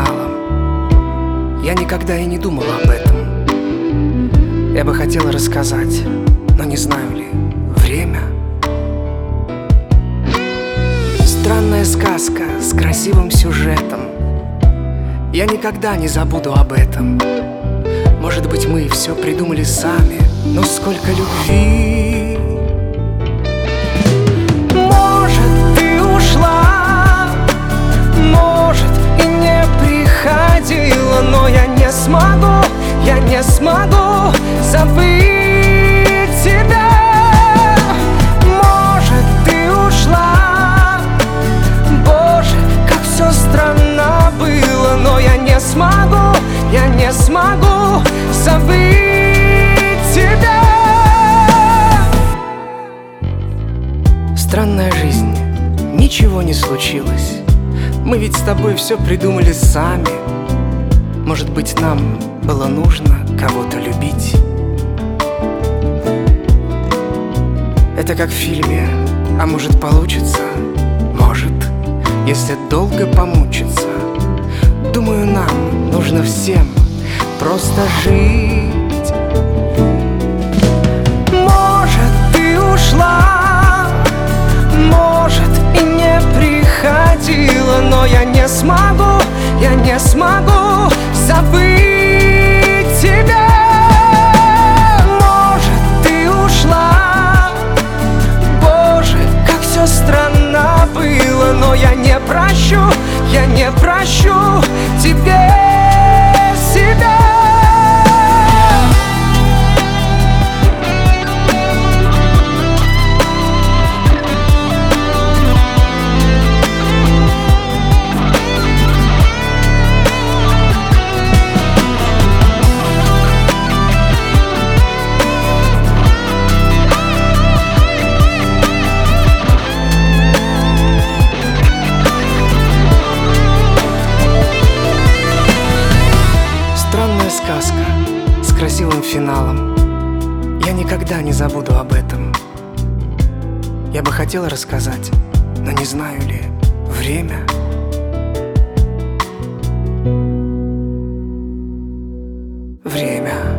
финалом. Я никогда и не думал об этом. Я бы хотел рассказать, но не знаю ли, время. Странная сказка с красивым сюжетом. Я никогда не забуду об этом. Может быть, мы все придумали сами, но сколько любви. Может, ты ушла, может, и не приходила, но я не смогу забыть тебя. Может, ты ушла, Боже, как все странно было, но я не смогу забыть тебя. Странная жизнь, ничего не случилось. Мы ведь с тобой все придумали сами. Может быть, нам было нужно кого-то любить. Это как в фильме, а может получится? Может, если долго помучиться. Думаю, нам нужно всем просто жить. Может, ты ушла, может, и не приходила, но я не смогу забыть тебя. Может, ты ушла, Боже, как все странно было, но я не прощу тебе себя. Сказка с красивым финалом. Я никогда не забуду об этом. Я бы хотел рассказать, но не знаю ли, время. Время.